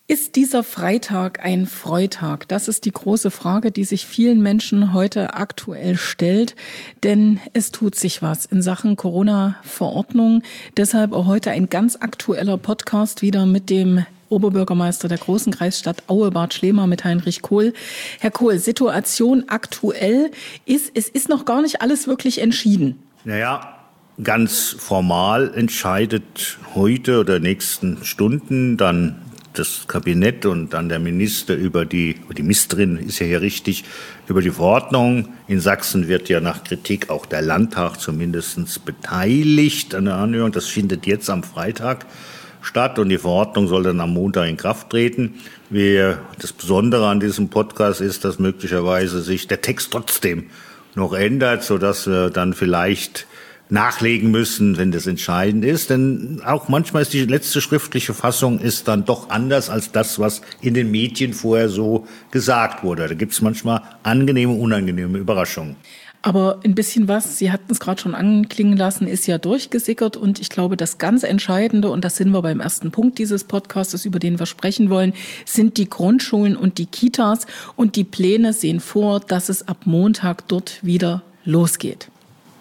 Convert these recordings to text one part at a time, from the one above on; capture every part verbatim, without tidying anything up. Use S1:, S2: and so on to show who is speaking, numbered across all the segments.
S1: Ist dieser Freitag ein Freitag? Das ist die große Frage, die sich vielen Menschen heute aktuell stellt. Denn es tut sich was in Sachen Corona-Verordnung. Deshalb auch heute ein ganz aktueller Podcast wieder mit dem Oberbürgermeister der großen Kreisstadt Aue, Bart Schliemer, mit Heinrich Kohl. Herr Kohl, Situation aktuell ist, es ist noch gar nicht alles wirklich entschieden.
S2: Naja, ganz formal entscheidet heute oder nächsten Stunden dann das Kabinett und dann der Minister über die, die Ministerin ist ja hier richtig, über die Verordnung. In Sachsen wird ja nach Kritik auch der Landtag zumindest beteiligt an der Anhörung. Das findet jetzt am Freitag statt und die Verordnung soll dann am Montag in Kraft treten. Wir, das Besondere an diesem Podcast ist, dass möglicherweise sich der Text trotzdem noch ändert, sodass wir dann vielleicht nachlegen müssen, wenn das entscheidend ist. Denn auch manchmal ist die letzte schriftliche Fassung ist dann doch anders als das, was in den Medien vorher so gesagt wurde. Da gibt es manchmal angenehme, unangenehme Überraschungen.
S1: Aber ein bisschen was, Sie hatten es gerade schon anklingen lassen, ist ja durchgesickert. Und ich glaube, das ganz Entscheidende, und das sind wir beim ersten Punkt dieses Podcasts, über den wir sprechen wollen, sind die Grundschulen und die Kitas. Und die Pläne sehen vor, dass es ab Montag dort wieder losgeht.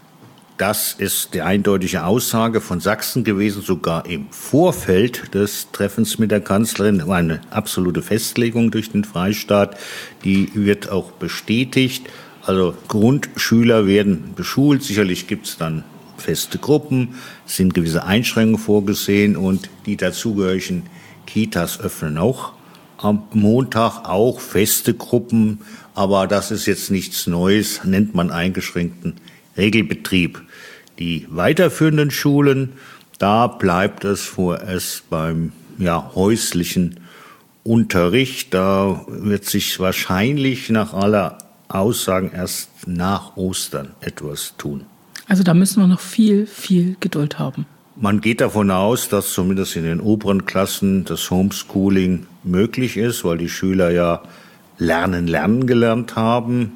S2: Das ist die eindeutige Aussage von Sachsen gewesen, sogar im Vorfeld des Treffens mit der Kanzlerin. Eine absolute Festlegung durch den Freistaat, die wird auch bestätigt. Also Grundschüler werden beschult, sicherlich gibt es dann feste Gruppen, es sind gewisse Einschränkungen vorgesehen und die dazugehörigen Kitas öffnen auch am Montag, auch feste Gruppen, aber das ist jetzt nichts Neues, nennt man eingeschränkten Regelbetrieb. Die weiterführenden Schulen, da bleibt es vorerst beim ja, häuslichen Unterricht. Da wird sich wahrscheinlich nach aller Aussagen erst nach Ostern etwas tun.
S1: Also da müssen wir noch viel, viel Geduld haben.
S2: Man geht davon aus, dass zumindest in den oberen Klassen das Homeschooling möglich ist, weil die Schüler ja lernen, lernen gelernt haben.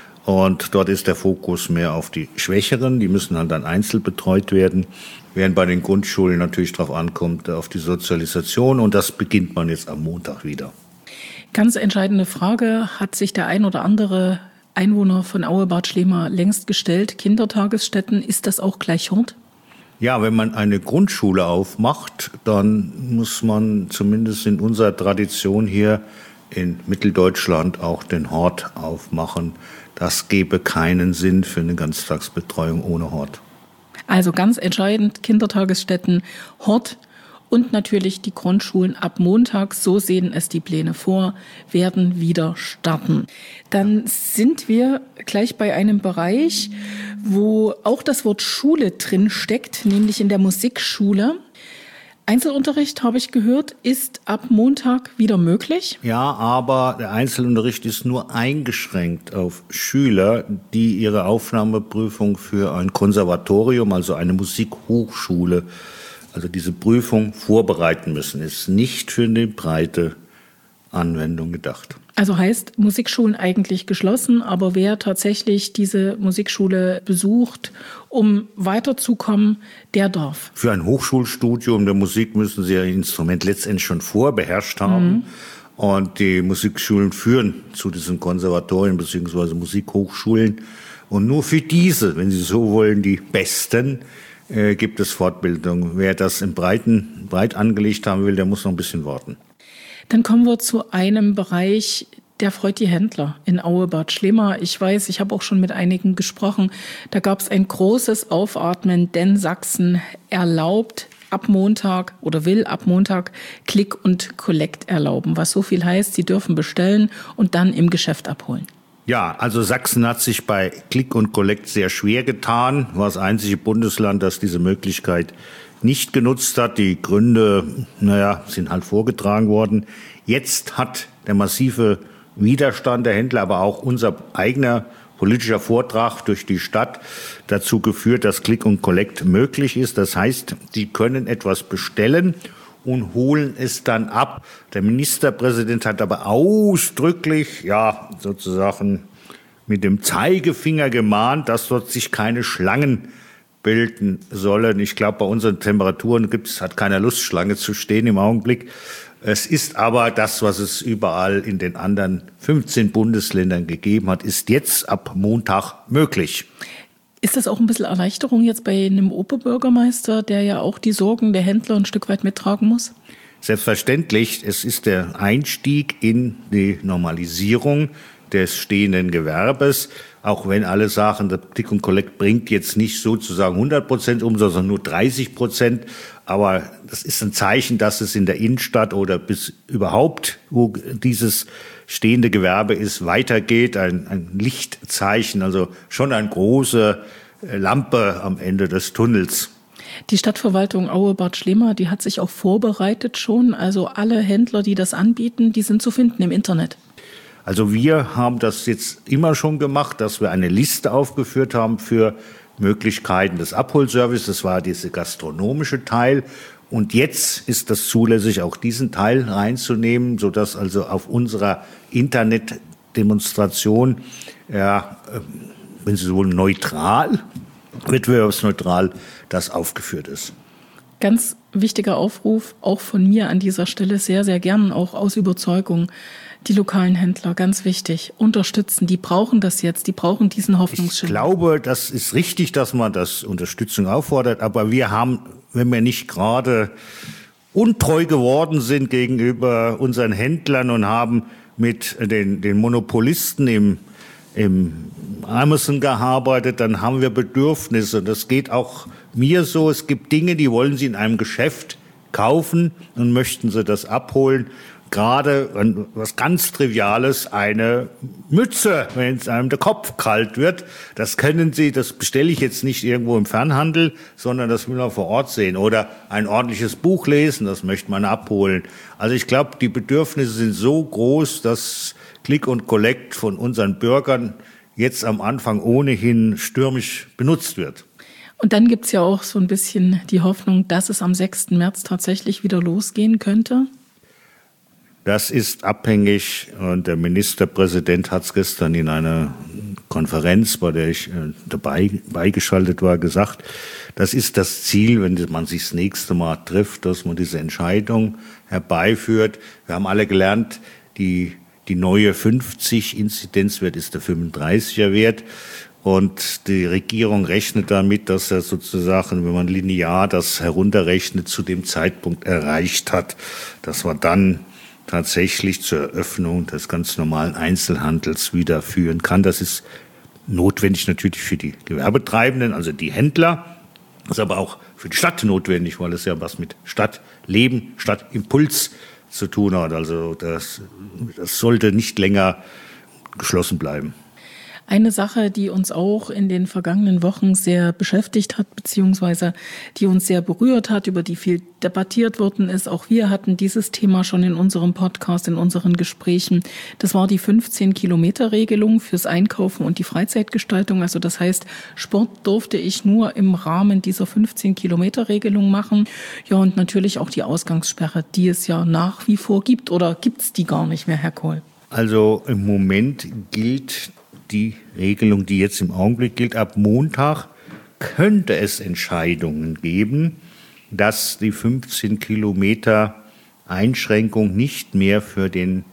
S2: Und dort ist der Fokus mehr auf die Schwächeren, die müssen halt dann einzeln betreut werden, während bei den Grundschulen natürlich darauf ankommt, auf die Sozialisation und das beginnt man jetzt am Montag wieder.
S1: Ganz entscheidende Frage hat sich der ein oder andere Einwohner von Aue, Bart Schliemer, längst gestellt. Kindertagesstätten, ist das auch gleich Hort?
S2: Ja, wenn man eine Grundschule aufmacht, dann muss man zumindest in unserer Tradition hier in Mitteldeutschland auch den Hort aufmachen. Das gäbe keinen Sinn für eine Ganztagsbetreuung ohne Hort.
S1: Also ganz entscheidend, Kindertagesstätten, Hort und natürlich die Grundschulen ab Montag, so sehen es die Pläne vor, werden wieder starten. Dann sind wir gleich bei einem Bereich, wo auch das Wort Schule drin steckt, nämlich in der Musikschule. Einzelunterricht, habe ich gehört, ist ab Montag wieder möglich.
S2: Ja, aber der Einzelunterricht ist nur eingeschränkt auf Schüler, die ihre Aufnahmeprüfung für ein Konservatorium, also eine Musikhochschule, also diese Prüfung vorbereiten müssen. Ist nicht für eine breite Anwendung gedacht.
S1: Also heißt Musikschulen eigentlich geschlossen, aber wer tatsächlich diese Musikschule besucht, um weiterzukommen, der darf.
S2: Für ein Hochschulstudium der Musik müssen Sie Ihr Instrument letztendlich schon vorbeherrscht haben. Mhm. Und die Musikschulen führen zu diesen Konservatorien bzw. Musikhochschulen. Und nur für diese, wenn Sie so wollen, die Besten, äh, gibt es Fortbildung. Wer das im Breiten, breit angelegt haben will, der muss noch ein bisschen warten.
S1: Dann kommen wir zu einem Bereich, der freut die Händler in Aue, Bart Schliemer. Ich weiß, ich habe auch schon mit einigen gesprochen. Da gab es ein großes Aufatmen, denn Sachsen erlaubt ab Montag oder will ab Montag Click und Collect erlauben, was so viel heißt, sie dürfen bestellen und dann im Geschäft abholen.
S2: Ja, also Sachsen hat sich bei Click und Collect sehr schwer getan, war das einzige Bundesland, das diese Möglichkeit nicht genutzt hat. Die Gründe, naja, sind halt vorgetragen worden. Jetzt hat der massive Widerstand der Händler, aber auch unser eigener politischer Vortrag durch die Stadt dazu geführt, dass Click und Collect möglich ist. Das heißt, die können etwas bestellen und holen es dann ab. Der Ministerpräsident hat aber ausdrücklich, ja, sozusagen mit dem Zeigefinger gemahnt, dass dort sich keine Schlangen bilden sollen. Ich glaube, bei unseren Temperaturen gibt's, hat keiner Lust, Schlange zu stehen im Augenblick. Es ist aber das, was es überall in den anderen fünfzehn Bundesländern gegeben hat, ist jetzt ab Montag möglich.
S1: Ist das auch ein bisschen Erleichterung jetzt bei einem Oberbürgermeister, der ja auch die Sorgen der Händler ein Stück weit mittragen muss?
S2: Selbstverständlich, es ist der Einstieg in die Normalisierung des stehenden Gewerbes, auch wenn alle sagen, der Click und Collect bringt jetzt nicht sozusagen hundert Prozent um, sondern nur dreißig Prozent. Aber das ist ein Zeichen, dass es in der Innenstadt oder bis überhaupt, wo dieses stehende Gewerbe ist, weitergeht. Ein, ein Lichtzeichen, also schon eine große Lampe am Ende des Tunnels.
S1: Die Stadtverwaltung Aue-Bad Schlema, die hat sich auch vorbereitet schon. Also alle Händler, die das anbieten, die sind zu finden im Internet.
S2: Also wir haben das jetzt immer schon gemacht, dass wir eine Liste aufgeführt haben für Möglichkeiten des Abholservices. Das war dieser gastronomische Teil. Und jetzt ist das zulässig, auch diesen Teil reinzunehmen, sodass also auf unserer Internetdemonstration, ja, wenn Sie so wollen, neutral, wettbewerbsneutral, das aufgeführt ist.
S1: Ganz wichtiger Aufruf, auch von mir an dieser Stelle, sehr, sehr gern, auch aus Überzeugung. Die lokalen Händler, ganz wichtig, unterstützen. Die brauchen das jetzt, die brauchen diesen Hoffnungsschimmer.
S2: Ich glaube, das ist richtig, dass man das Unterstützung auffordert. Aber wir haben, wenn wir nicht gerade untreu geworden sind gegenüber unseren Händlern und haben mit den, den Monopolisten im, im Amazon gearbeitet, dann haben wir Bedürfnisse. Das geht auch mir so. Es gibt Dinge, die wollen Sie in einem Geschäft kaufen und möchten Sie das abholen. Gerade was ganz Triviales, eine Mütze, wenn es einem der Kopf kalt wird. Das können Sie, das bestelle ich jetzt nicht irgendwo im Fernhandel, sondern das will man vor Ort sehen. Oder ein ordentliches Buch lesen, das möchte man abholen. Also ich glaube, die Bedürfnisse sind so groß, dass Click und Collect von unseren Bürgern jetzt am Anfang ohnehin stürmisch benutzt wird.
S1: Und dann gibt's ja auch so ein bisschen die Hoffnung, dass es am sechsten März tatsächlich wieder losgehen könnte.
S2: Das ist abhängig, und der Ministerpräsident hat es gestern in einer Konferenz, bei der ich dabei beigeschaltet war, gesagt, das ist das Ziel, wenn man sich das nächste Mal trifft, dass man diese Entscheidung herbeiführt. Wir haben alle gelernt, die, die neue fünfzig Inzidenzwert ist der fünfunddreißiger Wert. Und die Regierung rechnet damit, dass er sozusagen, wenn man linear das herunterrechnet, zu dem Zeitpunkt erreicht hat, dass wir dann tatsächlich zur Eröffnung des ganz normalen Einzelhandels wieder führen kann. Das ist notwendig natürlich für die Gewerbetreibenden, also die Händler. Das ist aber auch für die Stadt notwendig, weil es ja was mit Stadtleben, Stadtimpuls zu tun hat. Also das, das sollte nicht länger geschlossen bleiben.
S1: Eine Sache, die uns auch in den vergangenen Wochen sehr beschäftigt hat, beziehungsweise die uns sehr berührt hat, über die viel debattiert worden ist. Auch wir hatten dieses Thema schon in unserem Podcast, in unseren Gesprächen. Das war die fünfzehn-Kilometer-Regelung fürs Einkaufen und die Freizeitgestaltung. Also das heißt, Sport durfte ich nur im Rahmen dieser fünfzehn-Kilometer-Regelung machen. Ja, und natürlich auch die Ausgangssperre, die es ja nach wie vor gibt. Oder gibt's die gar nicht mehr, Herr Kohl?
S2: Also im Moment gilt die Regelung, die jetzt im Augenblick gilt. Ab Montag könnte es Entscheidungen geben, dass die fünfzehn Kilometer Einschränkung nicht mehr für den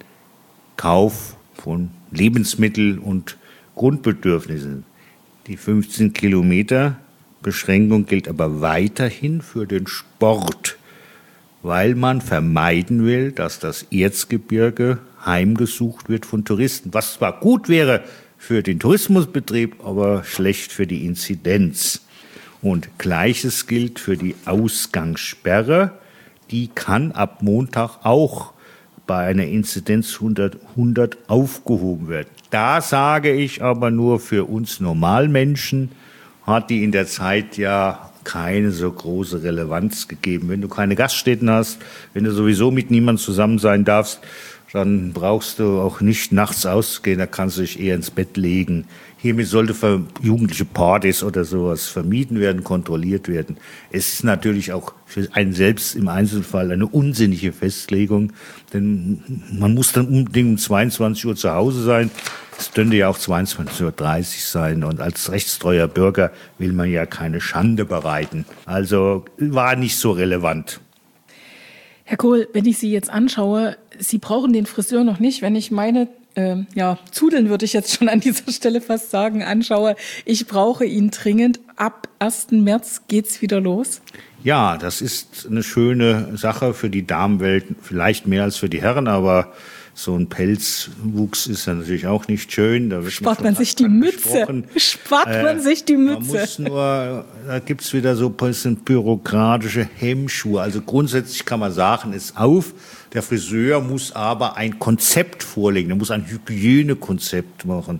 S2: Kauf von Lebensmitteln und Grundbedürfnissen. Die fünfzehn Kilometer Beschränkung gilt aber weiterhin für den Sport, weil man vermeiden will, dass das Erzgebirge heimgesucht wird von Touristen, was zwar gut wäre für den Tourismusbetrieb, aber schlecht für die Inzidenz. Und Gleiches gilt für die Ausgangssperre. Die kann ab Montag auch bei einer Inzidenz hundert, hundert aufgehoben werden. Da sage ich aber nur, für uns Normalmenschen hat die in der Zeit ja keine so große Relevanz gegeben. Wenn du keine Gaststätten hast, wenn du sowieso mit niemandem zusammen sein darfst, dann brauchst du auch nicht nachts auszugehen, da kannst du dich eher ins Bett legen. Hiermit sollte für jugendliche Partys oder sowas vermieden werden, kontrolliert werden. Es ist natürlich auch für einen selbst im Einzelfall eine unsinnige Festlegung, denn man muss dann unbedingt um zweiundzwanzig Uhr zu Hause sein. Es könnte ja auch zweiundzwanzig Uhr dreißig sein, und als rechtstreuer Bürger will man ja keine Schande bereiten. Also war nicht so relevant.
S1: Herr Kohl, wenn ich Sie jetzt anschaue, Sie brauchen den Friseur noch nicht, wenn ich meine, äh, ja, Zudeln würde ich jetzt schon an dieser Stelle fast sagen, anschaue. Ich brauche ihn dringend. Ab ersten März geht's wieder los.
S2: Ja, das ist eine schöne Sache für die Damenwelt, vielleicht mehr als für die Herren, aber so ein Pelzwuchs ist ja natürlich auch nicht schön. Da wird
S1: Spart man sich die Mütze. Spart man sich die Mütze.
S2: Man muss nur, da gibt's wieder so ein bisschen bürokratische Hemmschuhe. Also grundsätzlich kann man sagen, ist auf. Der Friseur muss aber ein Konzept vorlegen. Er muss ein Hygienekonzept machen.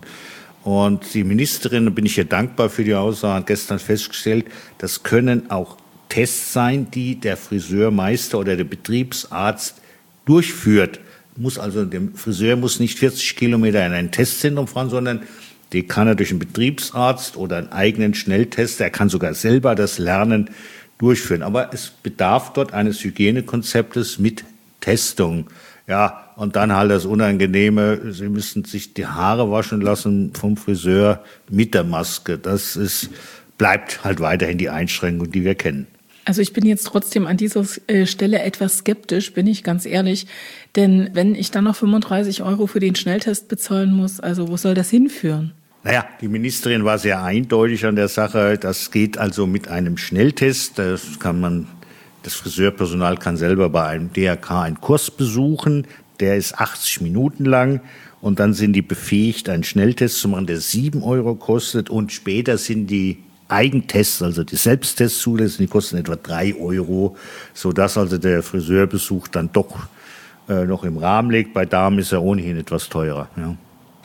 S2: Und die Ministerin, da bin ich ihr dankbar für die Aussage, hat gestern festgestellt, das können auch Tests sein, die der Friseurmeister oder der Betriebsarzt durchführt. Muss also, der Friseur muss nicht vierzig Kilometer in ein Testzentrum fahren, sondern die kann er durch einen Betriebsarzt oder einen eigenen Schnelltest, er kann sogar selber das Lernen durchführen. Aber es bedarf dort eines Hygienekonzeptes mit Testung. Ja, und dann halt das Unangenehme, Sie müssen sich die Haare waschen lassen vom Friseur mit der Maske. Das ist, bleibt halt weiterhin die Einschränkung, die wir kennen.
S1: Also ich bin jetzt trotzdem an dieser Stelle etwas skeptisch, bin ich ganz ehrlich. Denn wenn ich dann noch fünfunddreißig Euro für den Schnelltest bezahlen muss, also wo soll das hinführen?
S2: Naja, die Ministerin war sehr eindeutig an der Sache. Das geht also mit einem Schnelltest. Das kann man, das Friseurpersonal kann selber bei einem D R K einen Kurs besuchen. Der ist achtzig Minuten lang. Und dann sind die befähigt, einen Schnelltest zu machen, der sieben Euro kostet. Und später sind die Eigentests, also die Selbsttests zulässig, die kosten etwa drei Euro, sodass also der Friseurbesuch dann doch äh, noch im Rahmen liegt. Bei Damen ist er ohnehin etwas teurer. Ja.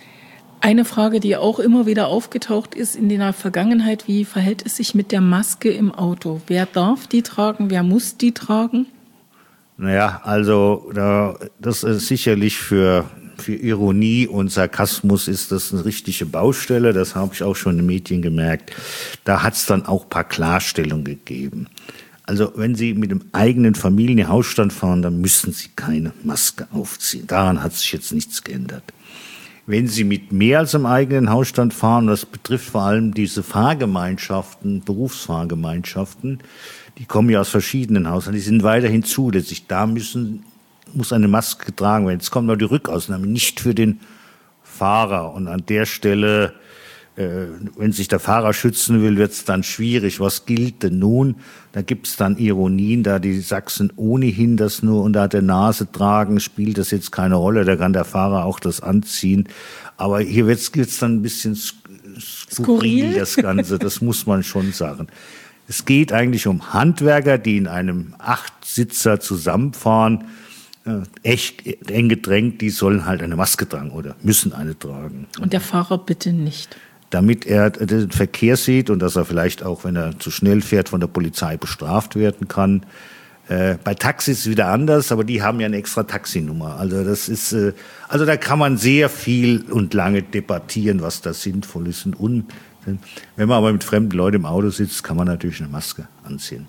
S1: Eine Frage, die auch immer wieder aufgetaucht ist in der Vergangenheit, wie verhält es sich mit der Maske im Auto? Wer darf die tragen, wer muss die tragen?
S2: Naja, also das ist sicherlich für... Für Ironie und Sarkasmus ist das eine richtige Baustelle, das habe ich auch schon in den Medien gemerkt. Da hat es dann auch ein paar Klarstellungen gegeben. Also wenn Sie mit dem eigenen Familienhausstand fahren, dann müssen Sie keine Maske aufziehen. Daran hat sich jetzt nichts geändert. Wenn Sie mit mehr als dem eigenen Hausstand fahren, das betrifft vor allem diese Fahrgemeinschaften, Berufsfahrgemeinschaften, die kommen ja aus verschiedenen Haushalten, die sind weiterhin zulässig. Da müssen muss eine Maske getragen werden. Jetzt kommt noch die Rückausnahme, nicht für den Fahrer. Und an der Stelle, äh, wenn sich der Fahrer schützen will, wird es dann schwierig. Was gilt denn nun? Da gibt es dann Ironien, da die Sachsen ohnehin das nur unter der Nase tragen, spielt das jetzt keine Rolle. Da kann der Fahrer auch das anziehen. Aber hier wird es dann ein bisschen skurril, das Ganze. Das muss man schon sagen. Es geht eigentlich um Handwerker, die in einem Achtsitzer zusammenfahren, echt eng gedrängt, die sollen halt eine Maske tragen oder müssen eine tragen.
S1: Und der Fahrer bitte nicht.
S2: Damit er den Verkehr sieht und dass er vielleicht auch, wenn er zu schnell fährt, von der Polizei bestraft werden kann. Äh, bei Taxis ist es wieder anders, aber die haben ja eine extra Taxinummer. Also das ist, äh, also da kann man sehr viel und lange debattieren, was da sinnvoll ist und un. Wenn man aber mit fremden Leuten im Auto sitzt, kann man natürlich eine Maske anziehen.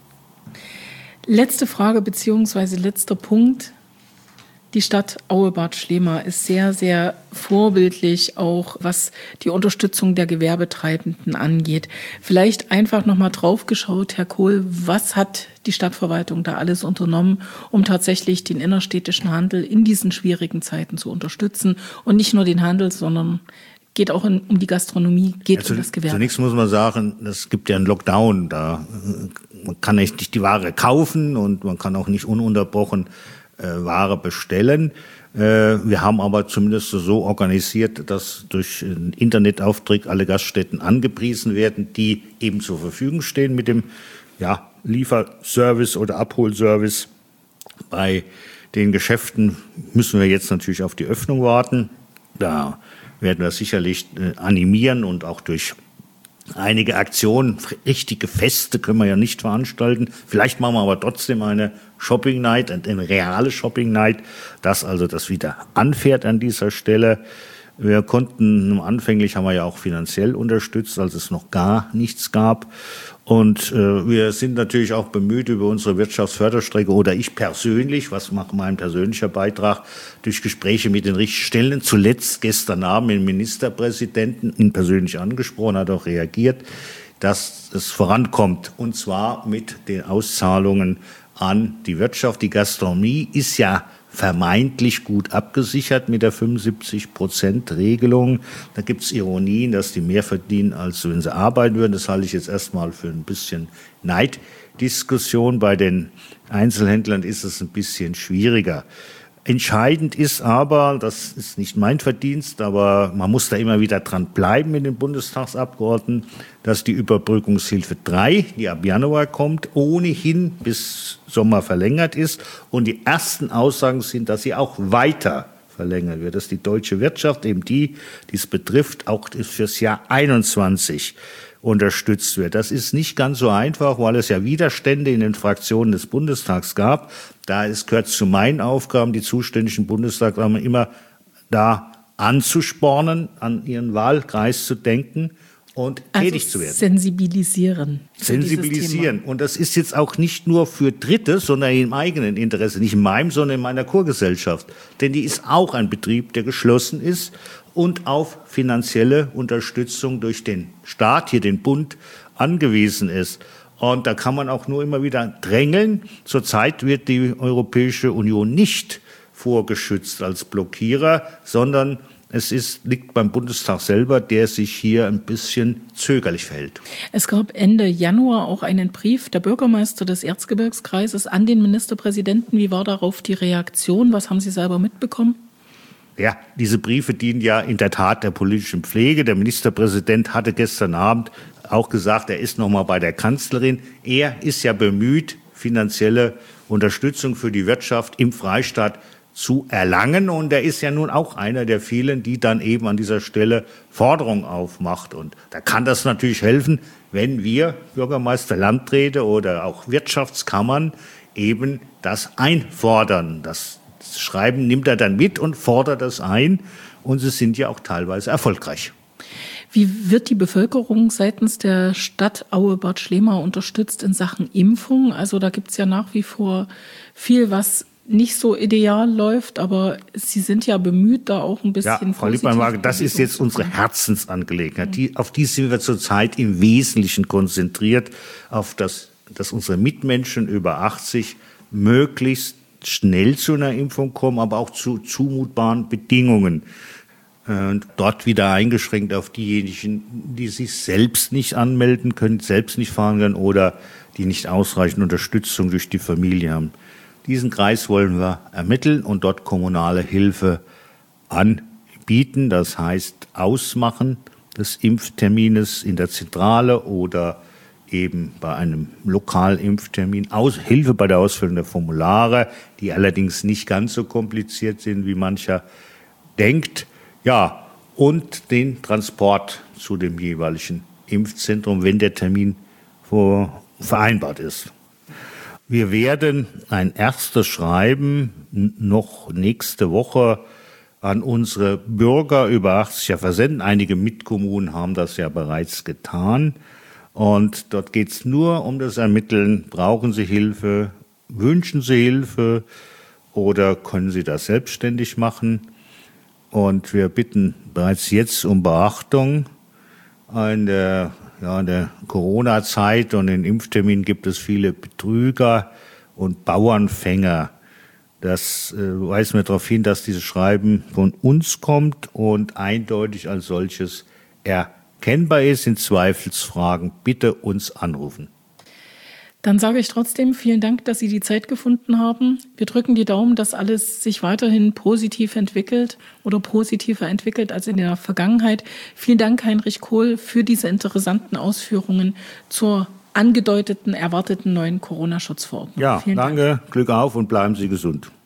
S1: Letzte Frage beziehungsweise letzter Punkt. Die Stadt Aue-Bad Schlema ist sehr, sehr vorbildlich, auch was die Unterstützung der Gewerbetreibenden angeht. Vielleicht einfach nochmal drauf geschaut, Herr Kohl, was hat die Stadtverwaltung da alles unternommen, um tatsächlich den innerstädtischen Handel in diesen schwierigen Zeiten zu unterstützen? Und nicht nur den Handel, sondern geht auch in, um die Gastronomie, geht ja, um das Gewerbe.
S2: Zunächst muss man sagen, es gibt ja einen Lockdown, da man kann nicht die Ware kaufen und man kann auch nicht ununterbrochen Ware bestellen. Wir haben aber zumindest so organisiert, dass durch einen Internetauftritt alle Gaststätten angepriesen werden, die eben zur Verfügung stehen mit dem ja, Lieferservice oder Abholservice. Bei den Geschäften müssen wir jetzt natürlich auf die Öffnung warten. Da werden wir sicherlich animieren und auch durch einige Aktionen, richtige Feste können wir ja nicht veranstalten. Vielleicht machen wir aber trotzdem eine Shopping Night, eine reale Shopping Night, dass also das wieder anfährt an dieser Stelle. Wir konnten, anfänglich haben wir ja auch finanziell unterstützt, als es noch gar nichts gab. Und äh, wir sind natürlich auch bemüht über unsere Wirtschaftsförderstrecke oder ich persönlich, was macht mein persönlicher Beitrag, durch Gespräche mit den Richtstellen. Zuletzt gestern Abend den Ministerpräsidenten, ihn persönlich angesprochen, hat auch reagiert, dass es vorankommt. Und zwar mit den Auszahlungen an die Wirtschaft. Die Gastronomie ist ja vermeintlich gut abgesichert mit der fünfundsiebzig Prozent Regelung. Da gibt es Ironien, dass die mehr verdienen, als wenn sie arbeiten würden. Das halte ich jetzt erstmal für ein bisschen Neiddiskussion. Bei den Einzelhändlern ist es ein bisschen schwieriger. Entscheidend ist aber, das ist nicht mein Verdienst, aber man muss da immer wieder dran bleiben mit den Bundestagsabgeordneten, dass die Überbrückungshilfe drei, die ab Januar kommt, ohnehin bis Sommer verlängert ist. Und die ersten Aussagen sind, dass sie auch weiter verlängert wird, dass die deutsche Wirtschaft, eben die, die es betrifft, auch fürs Jahr einundzwanzig unterstützt wird. Das ist nicht ganz so einfach, weil es ja Widerstände in den Fraktionen des Bundestags gab. Da es gehört zu meinen Aufgaben, die zuständigen Bundestagsabgeordneten immer da anzuspornen, an ihren Wahlkreis zu denken und also tätig zu werden.
S1: Sensibilisieren.
S2: Sensibilisieren. Und das ist jetzt auch nicht nur für Dritte, sondern im eigenen Interesse. Nicht in meinem, sondern in meiner Chorgesellschaft. Denn die ist auch ein Betrieb, der geschlossen ist und auf finanzielle Unterstützung durch den Staat, hier den Bund, angewiesen ist. Und da kann man auch nur immer wieder drängeln. Zurzeit wird die Europäische Union nicht vorgeschützt als Blockierer, sondern es ist, liegt beim Bundestag selber, der sich hier ein bisschen zögerlich verhält.
S1: Es gab Ende Januar auch einen Brief der Bürgermeister des Erzgebirgskreises an den Ministerpräsidenten. Wie war darauf die Reaktion? Was haben Sie selber mitbekommen?
S2: Ja, diese Briefe dienen ja in der Tat der politischen Pflege. Der Ministerpräsident hatte gestern Abend auch gesagt, er ist noch mal bei der Kanzlerin. Er ist ja bemüht, finanzielle Unterstützung für die Wirtschaft im Freistaat zu erlangen. Und er ist ja nun auch einer der vielen, die dann eben an dieser Stelle Forderungen aufmacht. Und da kann das natürlich helfen, wenn wir Bürgermeister, Landräte oder auch Wirtschaftskammern eben das einfordern. Das Schreiben nimmt er dann mit und fordert das ein. Und sie sind ja auch teilweise erfolgreich.
S1: Wie wird die Bevölkerung seitens der Stadt Aue-Bad Schlema unterstützt in Sachen Impfung? Also da gibt es ja nach wie vor viel, was nicht so ideal läuft, aber Sie sind ja bemüht, da auch ein bisschen...
S2: Ja, Frau Lippmann, das ist jetzt unsere Herzensangelegenheit. Die, auf die sind wir zurzeit im Wesentlichen konzentriert, auf das, dass unsere Mitmenschen über achtzig möglichst schnell zu einer Impfung kommen, aber auch zu zumutbaren Bedingungen. Und dort wieder eingeschränkt auf diejenigen, die sich selbst nicht anmelden können, selbst nicht fahren können oder die nicht ausreichend Unterstützung durch die Familie haben. Diesen Kreis wollen wir ermitteln und dort kommunale Hilfe anbieten. Das heißt, Ausmachen des Impftermines in der Zentrale oder eben bei einem Lokalimpftermin, Aus, Hilfe bei der Ausfüllung der Formulare, die allerdings nicht ganz so kompliziert sind, wie mancher denkt. Ja, und den Transport zu dem jeweiligen Impfzentrum, wenn der Termin vor, vereinbart ist. Wir werden ein erstes Schreiben noch nächste Woche an unsere Bürger über achtzig Jahre versenden. Einige Mitkommunen haben das ja bereits getan. Und dort geht es nur um das Ermitteln, brauchen Sie Hilfe, wünschen Sie Hilfe oder können Sie das selbstständig machen? Und wir bitten bereits jetzt um Beachtung. In der, ja, in der Corona-Zeit und in Impfterminen gibt es viele Betrüger und Bauernfänger. Das äh, weist mir darauf hin, dass dieses Schreiben von uns kommt und eindeutig als solches erkennbar ist. In Zweifelsfragen bitte uns anrufen.
S1: Dann sage ich trotzdem vielen Dank, dass Sie die Zeit gefunden haben. Wir drücken die Daumen, dass alles sich weiterhin positiv entwickelt oder positiver entwickelt als in der Vergangenheit. Vielen Dank, Heinrich Kohl, für diese interessanten Ausführungen zur angedeuteten, erwarteten neuen Corona-Schutzverordnung.
S2: Ja,
S1: vielen
S2: danke,
S1: Dank.
S2: Glück auf und bleiben Sie gesund.